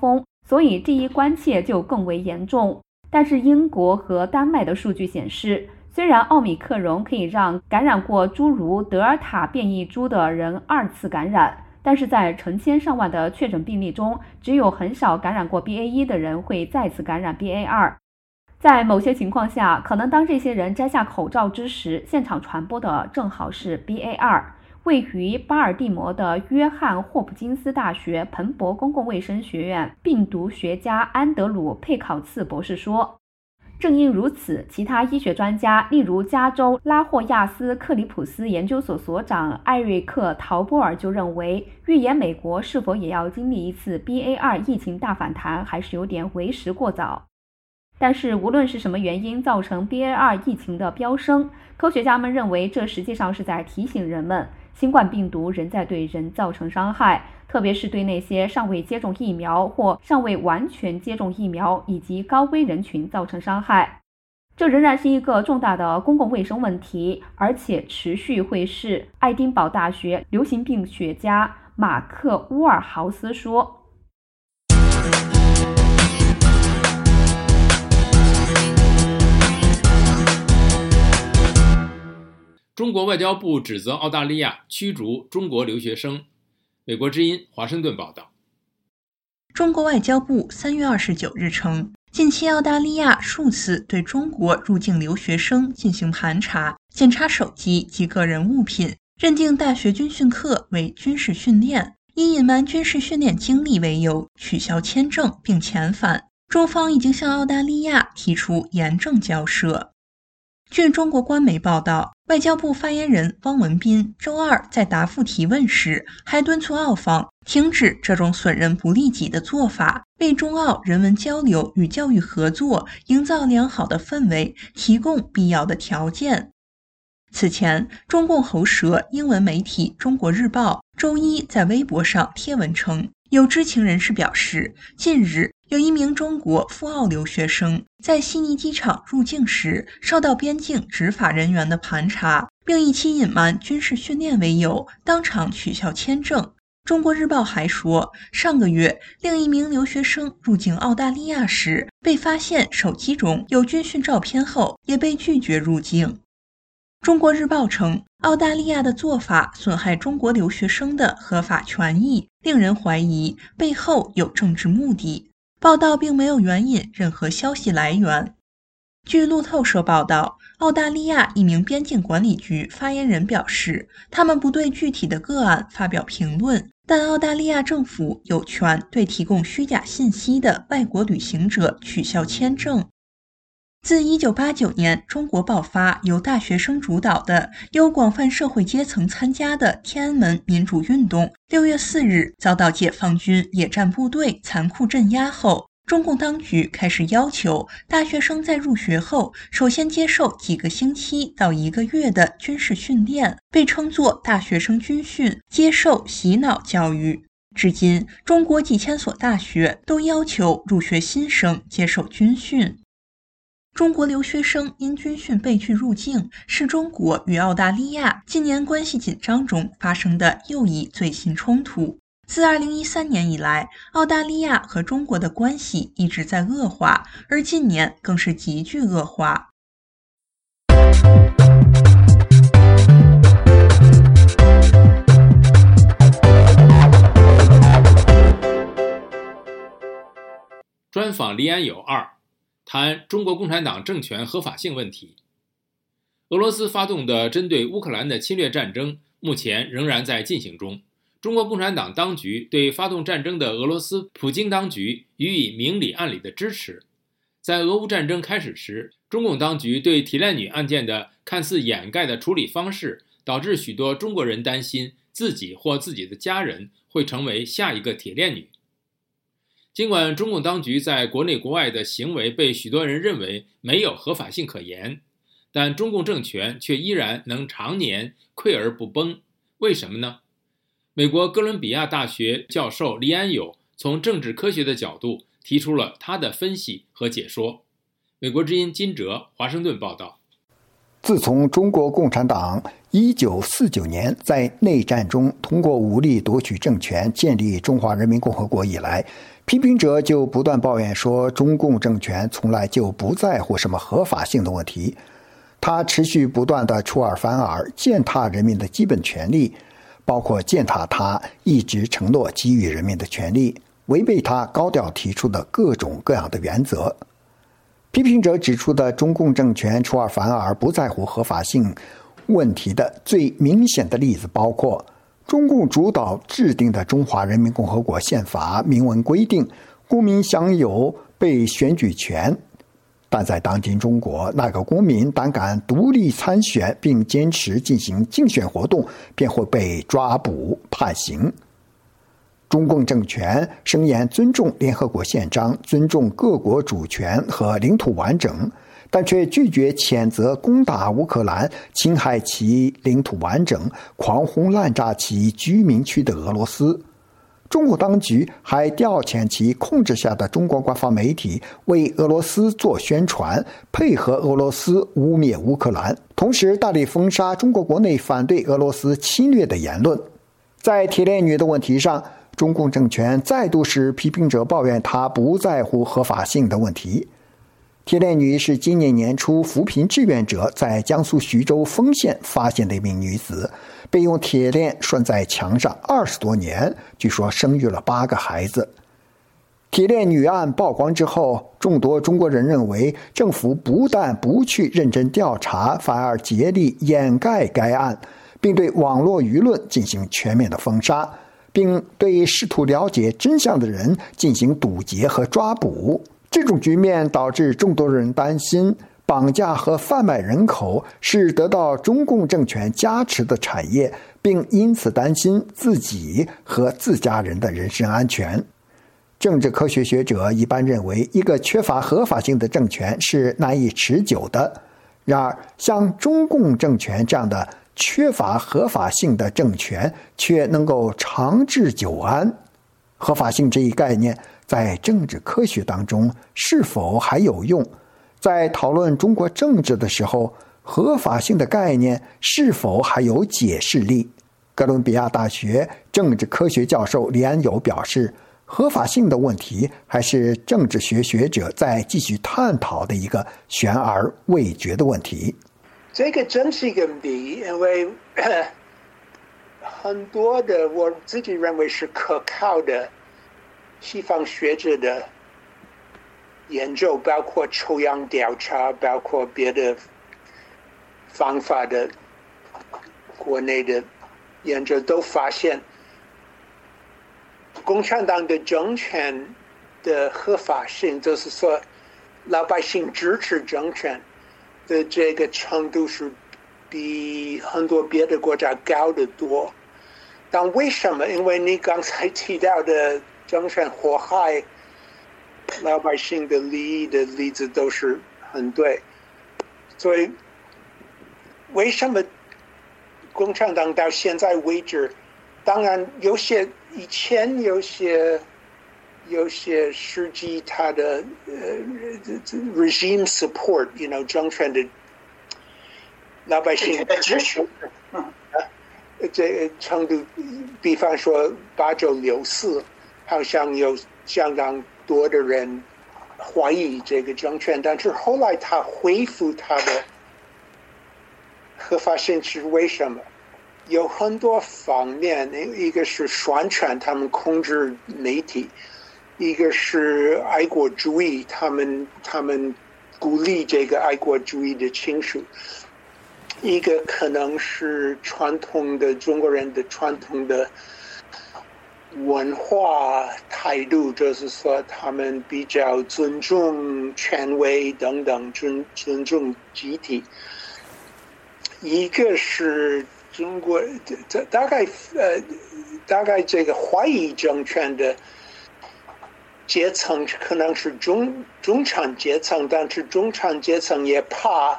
所以这一关切就更为严重。但是英国和丹麦的数据显示，虽然奥密克戎可以让感染过诸如德尔塔变异株的人二次感染，但是在成千上万的确诊病例中，只有很少感染过 B A 一 的人会再次感染 B A 二。在某些情况下，可能当这些人摘下口罩之时，现场传播的正好是 B A 二。位于巴尔的摩的约翰霍普金斯大学彭博公共卫生学院病毒学家安德鲁佩考茨博士说，正因如此，其他医学专家，例如加州拉霍亚斯克里普斯研究所所长艾瑞克陶波尔就认为，预言美国是否也要经历一次 B A 二 疫情大反弹还是有点为时过早。但是无论是什么原因造成 B A 二 疫情的飙升，科学家们认为这实际上是在提醒人们，新冠病毒仍在对人造成伤害，特别是对那些尚未接种疫苗或尚未完全接种疫苗以及高危人群造成伤害。这仍然是一个重大的公共卫生问题，而且持续会是爱丁堡大学流行病学家马克乌尔豪斯说。 中国外交部指责澳大利亚驱逐中国留学生。美国之音华盛顿报道。 中国外交部三月二十九日称，近期澳大利亚数次对中国入境留学生进行盘查，检查手机及个人物品，认定大学军训课为军事训练，以隐瞒军事训练经历为由取消签证并遣返。中方已经向澳大利亚提出严正交涉。据中国官媒报道，外交部发言人汪文斌周二在答复提问时，还敦促澳方停止这种损人不利己的做法，为中澳人文交流与教育合作营造良好的氛围，提供必要的条件。此前，中共喉舌英文媒体《中国日报》周一在微博上贴文称，有知情人士表示，近日有一名中国赴澳留学生在悉尼机场入境时受到边境执法人员的盘查，并以其隐瞒军事训练为由当场取消签证。中国日报还说，上个月另一名留学生入境澳大利亚时被发现手机中有军训照片后也被拒绝入境。中国日报称，澳大利亚的做法损害中国留学生的合法权益，令人怀疑背后有政治目的。报道并没有援引任何消息来源。据路透社报道，澳大利亚一名边境管理局发言人表示，他们不对具体的个案发表评论，但澳大利亚政府有权对提供虚假信息的外国旅行者取消签证。自一九八九年中国爆发由大学生主导的、由广泛社会阶层参加的天安门民主运动，六月四日遭到解放军野战部队残酷镇压后，中共当局开始要求大学生在入学后首先接受几个星期到一个月的军事训练，被称作大学生军训，接受洗脑教育。至今，中国几千所大学都要求入学新生接受军训。中国留学生因军训被拒入境，是中国与澳大利亚近年关系紧张中发生的又一最新冲突。自二零一三年以来，澳大利亚和中国的关系一直在恶化，而近年更是急剧恶化。 专访黎安友二，谈中国共产党政权合法性问题。俄罗斯发动的针对乌克兰的侵略战争目前仍然在进行中。中国共产党当局对发动战争的俄罗斯普京当局予以明里暗里的支持。在俄乌战争开始时，中共当局对铁链女案件的看似掩盖的处理方式，导致许多中国人担心自己或自己的家人会成为下一个铁链女。尽管中共当局在国内国外的行为被许多人认为没有合法性可言，但中共政权却依然能常年溃而不崩。为什么呢？美国哥伦比亚大学教授黎安友从政治科学的角度提出了他的分析和解说。美国之音金哲华盛顿报道。 自从中国共产党一九四九年在内战中通过武力夺取政权，建立中华人民共和国以来，批评者就不断抱怨说，中共政权从来就不在乎什么合法性的问题，他持续不断地出尔反尔，践踏人民的基本权利，包括践踏他一直承诺给予人民的权利，违背他高调提出的各种各样的原则。批评者指出的中共政权出尔反尔、不在乎合法性问题的最明显的例子包括，中共主导制定的《中华人民共和国宪法》明文规定公民享有被选举权，但在当今中国，那个公民胆敢独立参选并坚持进行竞选活动，便会被抓捕判刑。中共政权声言尊重联合国宪章，尊重各国主权和领土完整，但却拒绝谴责攻打乌克兰、侵害其领土完整、狂轰滥炸其居民区的俄罗斯。中国当局还调遣其控制下的中国官方媒体为俄罗斯做宣传，配合俄罗斯污蔑乌克兰，同时大力封杀中国国内反对俄罗斯侵略的言论。在铁链女的问题上，中共政权再度使批评者抱怨他不在乎合法性的问题。铁链女是今年年初扶贫志愿者在江苏徐州丰县发现的一名女子，被用铁链拴在墙上二十多年，据说生育了八个孩子。铁链女案曝光之后，众多中国人认为政府不但不去认真调查，反而竭力掩盖该案，并对网络舆论进行全面的封杀，并对试图了解真相的人进行堵截和抓捕。这种局面导致众多人担心，绑架和贩卖人口是得到中共政权加持的产业，并因此担心自己和自家人的人身安全。政治科学学者一般认为，一个缺乏合法性的政权是难以持久的。然而，像中共政权这样的缺乏合法性的政权却能够长治久安。合法性这一概念在政治科学当中是否还有用？在讨论中国政治的时候，合法性的概念是否还有解释力？哥伦比亚大学政治科学教授李安友表示，合法性的问题还是政治学学者在继续探讨的一个悬而未决的问题。 这个真是一个谜，因为很多的我自己认为是可靠的西方学者的研究，包括抽样调查，包括别的方法的国内的研究，都发现共产党的政权的合法性，就是说老百姓支持政权的这个程度是比很多别的国家高得多。但为什么？因为你刚才提到的政权祸害老百姓的利益的例子都是很对，所以为什么共产党到现在为止，当然有些以前有些有些实际他的呃 regime support，you know 政权的老百姓的支持，嗯，这个程度，比方说八九六四，好像有相当多的人怀疑这个政权，但是后来他恢复他的合法性是为什么？有很多方面，一个是宣传，他们控制媒体；一个是爱国主义，他们他们鼓励这个爱国主义的情绪；一个可能是传统的中国人的传统的文化态度，就是说他们比较尊重权威等等，尊尊重集体；一个是中国大概呃大概这个怀疑政权的阶层可能是中中产阶层，但是中产阶层也怕，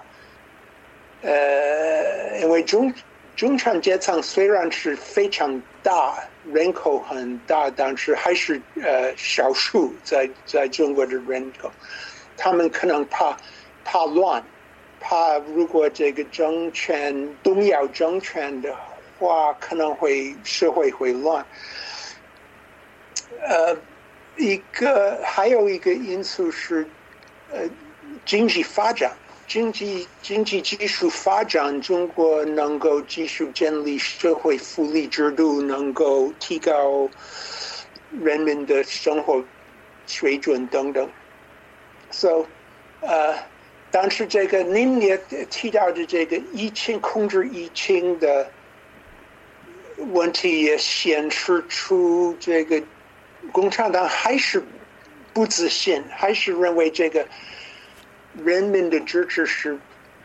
呃，因为中中产阶层虽然是非常大，人口很大，但是还是呃少数在在中国的人口，他们可能怕怕乱。 怕如果这个政权动摇政权的话，可能会社会会乱。呃，一个还有一个因素是，呃，经济发展，经济经济技术发展，中国能够继续建立社会福利制度，能够提高人民的生活水准等等。So， 呃，但是这个您也提到的这个疫情控制疫情的问题，也显示出这个共产党还是不自信，还是认为这个人民的支持是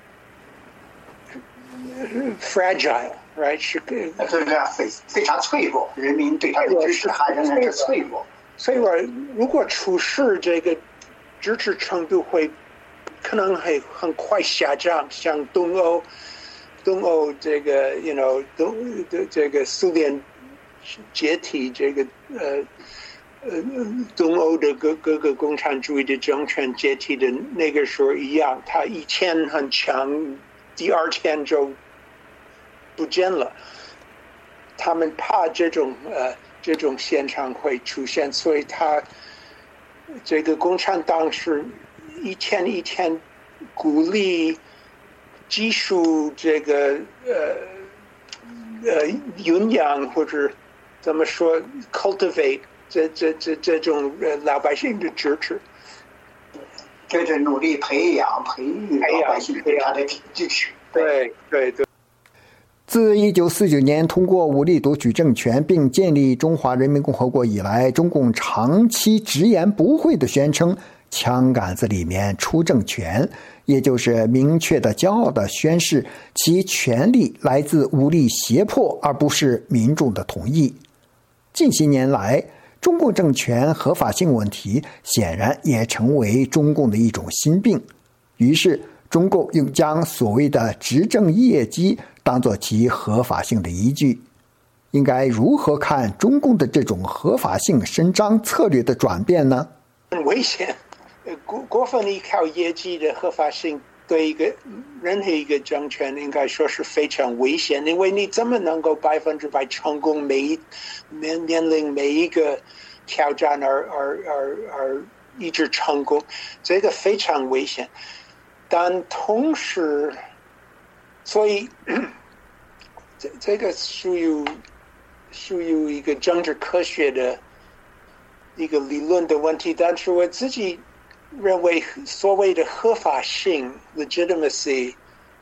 fragile，right？ 是这个非非常脆弱，人民对他的支持还仍然是脆弱。 所以说，如果出事，这个支持程度会可能会很快下降，像东欧，东欧这个 ，you know， 东这个苏联解体，这个呃呃东欧的各各个共产主义的政权解体的那个时候一样，他一天很强，第二天就不见了。他们怕这种呃这种现象会出现，所以他这个共产党是一天一天鼓励技术这个呃呃营养或者怎么说 cultivate 这这这这种呃老百姓的支持， 就是努力培养培育老百姓对他的支持。 对对对。 自一九四九年通过武力夺取政权并建立中华人民共和国以来，中共长期直言不讳地宣称枪杆子里面出政权，也就是明确的骄傲地宣示其权力来自武力胁迫，而不是民众的同意。近些年来，中共政权合法性问题显然也成为中共的一种心病，于是中共又将所谓的执政业绩当作其合法性的依据。应该如何看中共的这种合法性伸张策略的转变呢？ 很危险，过过分依靠业绩的合法性对一个任何一个政权应该说是非常危险，因为你怎么能够百分之百成功，每一面面临每一个挑战而而而而一直成功，这个非常危险。但同时，所以这这个属于属于一个政治科学的一个理论的问题。但是我自己认为，所谓的合法性 （legitimacy）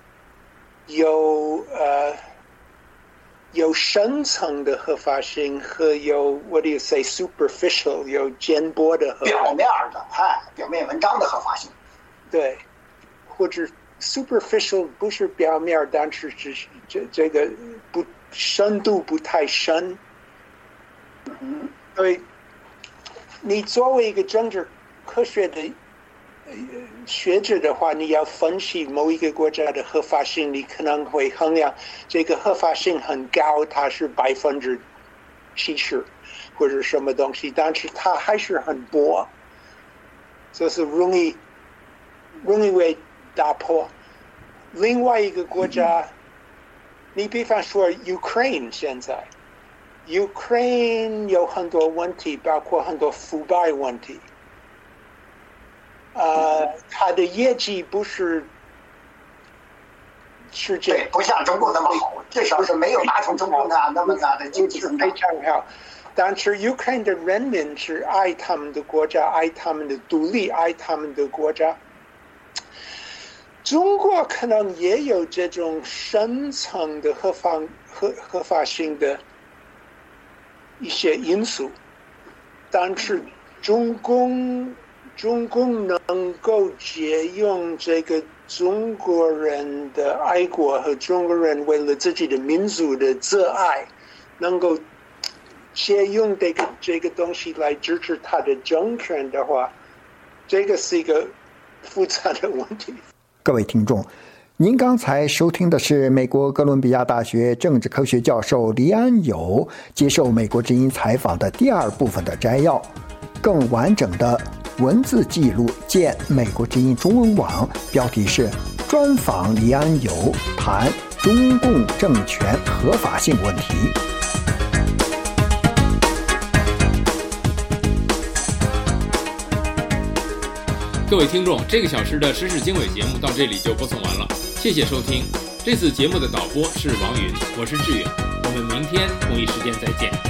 有呃有深层的合法性和有 what do you say superficial 有尖波的合法性， 表面的哎，表面文章的合法性， 对。或者 superficial 不是表面，但是只是这这个不深度不太深。嗯，所以你作为一个政治科学的学者的话，你要分析某一个国家的合法性，你可能会衡量这个合法性很高，它是百分之七十或者什么东西，但是它还是很薄，就是容易容易被打破。另外一个国家，你比方说 Ukraine 现在 Ukraine 有很多问题，包括很多腐败问题。呃，它的业绩不是是这不像中国那么好，至少是没有达成中国那那么大的经济增长。 非常好，但是 Ukraine 的人民是爱他们的国家，爱他们的独立，爱他们的国家。中国可能也有这种深层的合法合合法性的一些因素，但是中共中共能够借用这个中国人的爱国和中国人为了自己的民族的热爱，能够借用这个这个东西来支持他的政权的话，这个是一个复杂的问题。 各位听众，您刚才收听的是美国哥伦比亚大学政治科学教授黎安友接受美国之音采访的第二部分的摘要。更完整的文字记录见美国之音中文网，标题是专访李安友，谈中共政权合法性问题。 各位听众，这个小时的时事经纬节目到这里就播送完了，谢谢收听。这次节目的导播是王云，我是志远，我们明天同一时间再见。